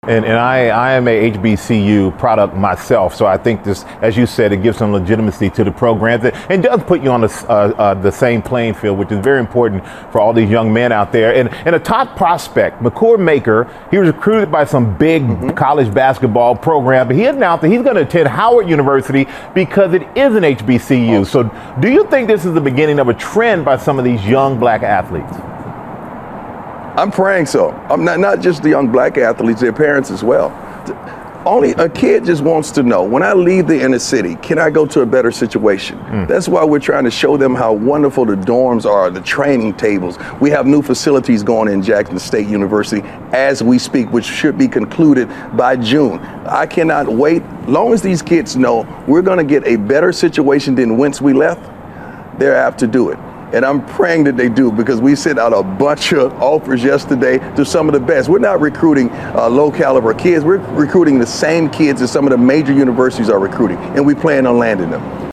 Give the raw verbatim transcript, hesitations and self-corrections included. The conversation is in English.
And, and I, I am a H B C U product myself, so I think this, as you said, it gives some legitimacy to the programs and, and does put you on the, uh, uh, the same playing field, which is very important for all these young men out there. And, and a top prospect, Makur Maker, he was recruited by some big mm-hmm. college basketball program, but he announced that he's going to attend Howard University because it is an H B C U. Oh. So do you think this is the beginning of a trend by some of these young black athletes? I'm praying so. I'm not, not just the young black athletes, their parents as well. Only a kid just wants to know, when I leave the inner city, can I go to a better situation? Mm. That's why we're trying to show them how wonderful the dorms are, the training tables. We have new facilities going in Jackson State University as we speak, which should be concluded by June. I cannot wait. Long as these kids know we're going to get a better situation than whence we left, they're apt to do it. And I'm praying that they do, because we sent out a bunch of offers yesterday to some of the best. We're not recruiting uh, low caliber kids. We're recruiting the same kids that some of the major universities are recruiting, and we plan on landing them.